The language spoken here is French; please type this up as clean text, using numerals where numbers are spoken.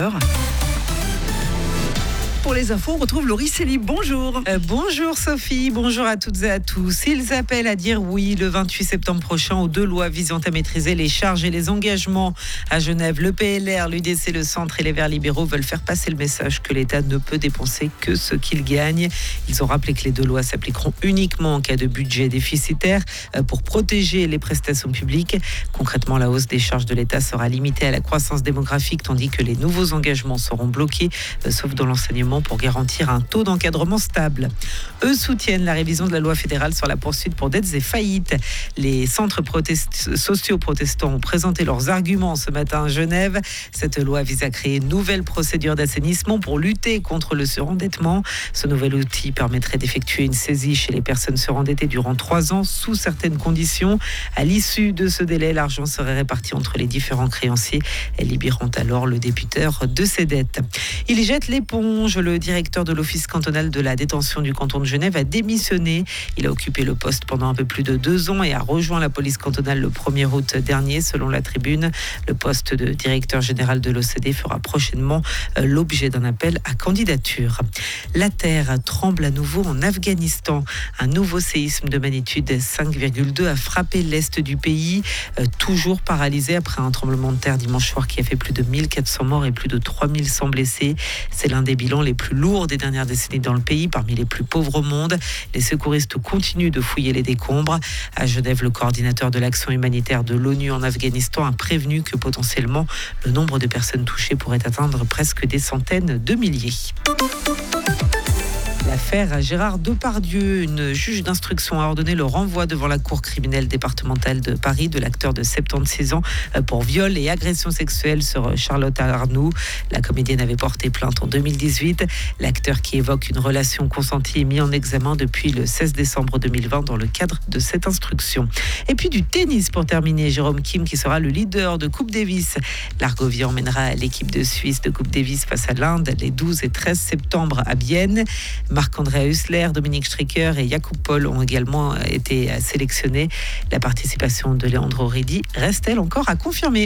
Pour les infos, on retrouve Laurie Célie. Bonjour. Bonjour Sophie, bonjour à toutes et à tous. Ils appellent à dire oui le 28 septembre prochain aux deux lois visant à maîtriser les charges et les engagements. À Genève, le PLR, l'UDC, le Centre et les Verts libéraux veulent faire passer le message que l'État ne peut dépenser que ce qu'il gagne. Ils ont rappelé que les deux lois s'appliqueront uniquement en cas de budget déficitaire pour protéger les prestations publiques. Concrètement, la hausse des charges de l'État sera limitée à la croissance démographique, tandis que les nouveaux engagements seront bloqués, sauf dans l'enseignement, pour garantir un taux d'encadrement stable. Eux soutiennent la révision de la loi fédérale sur la poursuite pour dettes et faillites. Les centres sociaux protestants ont présenté leurs arguments ce matin à Genève. Cette loi vise à créer une nouvelle procédure d'assainissement pour lutter contre le surendettement. Ce nouvel outil permettrait d'effectuer une saisie chez les personnes surendettées durant 3 ans sous certaines conditions. À l'issue de ce délai, l'argent serait réparti entre les différents créanciers, libérant alors le débiteur de ses dettes. Il jette l'éponge. Le directeur de l'Office cantonal de la détention du canton de Genève a démissionné. Il a occupé le poste pendant un peu plus de 2 ans et a rejoint la police cantonale le 1er août dernier. Selon la Tribune, le poste de directeur général de l'OCD fera prochainement l'objet d'un appel à candidature. La terre tremble à nouveau en Afghanistan. Un nouveau séisme de magnitude 5,2 a frappé l'est du pays, toujours paralysé après un tremblement de terre dimanche soir qui a fait plus de 1400 morts et plus de 3100 blessés. C'est l'un des bilans les plus lourds des dernières décennies dans le pays, parmi les plus pauvres au monde. Les secouristes continuent de fouiller les décombres. À Genève, le coordinateur de l'action humanitaire de l'ONU en Afghanistan a prévenu que potentiellement le nombre de personnes touchées pourrait atteindre presque des centaines de milliers. L'affaire à Gérard Depardieu, une juge d'instruction a ordonné le renvoi devant la cour criminelle départementale de Paris de l'acteur de 76 ans pour viol et agression sexuelle sur Charlotte Arnoux. La comédienne avait porté plainte en 2018. L'acteur qui évoque une relation consentie est mis en examen depuis le 16 décembre 2020 dans le cadre de cette instruction. Et puis du tennis pour terminer, Jérôme Kim qui sera le leader de Coupe Davis. L'Argovie emmènera l'équipe de Suisse de Coupe Davis face à l'Inde les 12 et 13 septembre à Bienne. Marc-André Hussler, Dominique Stricker et Jakub Paul ont également été sélectionnés. La participation de Leandro Redi reste-t-elle encore à confirmer?